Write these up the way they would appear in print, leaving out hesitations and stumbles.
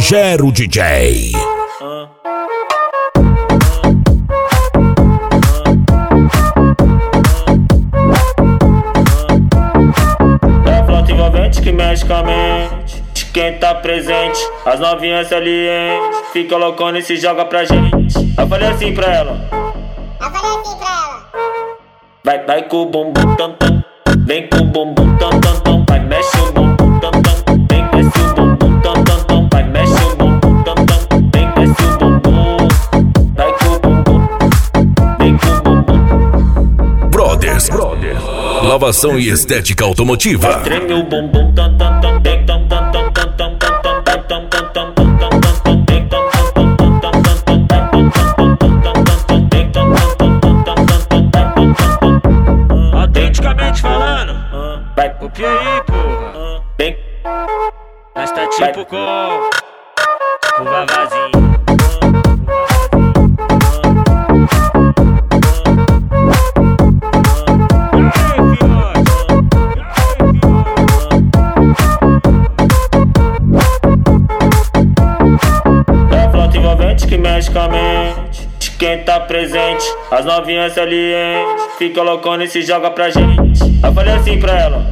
Gero DJ. É flauta envolvente que mexe com a mente de quem tá presente. As novinhas salientes fica loucona e se joga pra gente. Eu falei assim pra ela. Vai com o bumbum tam tam, vem com o bumbum tam tam tam, vai mexe o bumbum tam tam, vem desce o bumbum tam tam tam, vai mexe o bumbum tam tam, vem desce o bumbum, vai com o bumbum, vem com o bumbum. Brothers, lavação e estética automotiva. Vai treme o bumbum tam tam tam, vem tam tam tam tam tam tam tam tam tam tam tam tam tam, vem tam tam tam tam tam tam tam tam tam tam, vem tam tam tam tam tam tam tam tam. Autenticamente falando, Vai, copia aí, porra. vem, Nós tá tipo com o Vavazinho. É flauta envolvente que mexe com a mente de quem tá presente. As novinhas salientes fica loucona e se joga pra gente. Eu falei assim pra ela.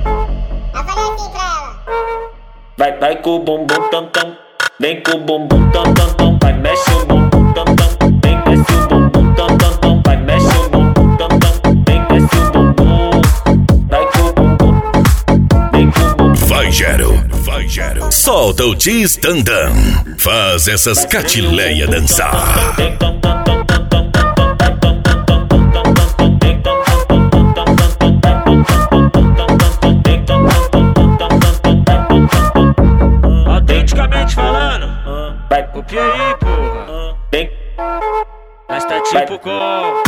Vai com o bumbum tam tam, vem com o bumbum tam tam tam, vai mexe o bumbum tam tam, vem desce o bumbum tam tam tam, vai mexe o bumbum tam tam, vem desce o bumbum, vai com o bumbum, vem com o bumbum. Vai, Gero. Solta o Tistandam. Faz essas catileia dançar. Vem tam tam tam tam tam tam tam tam tam tam tam tam, vem tam tam tam tam tam tam tam tam tam, vem tam tam tam tam tam tam tam tam. Autenticamente falando, Vai, copia aí, porra. vem, Nós tá tipo com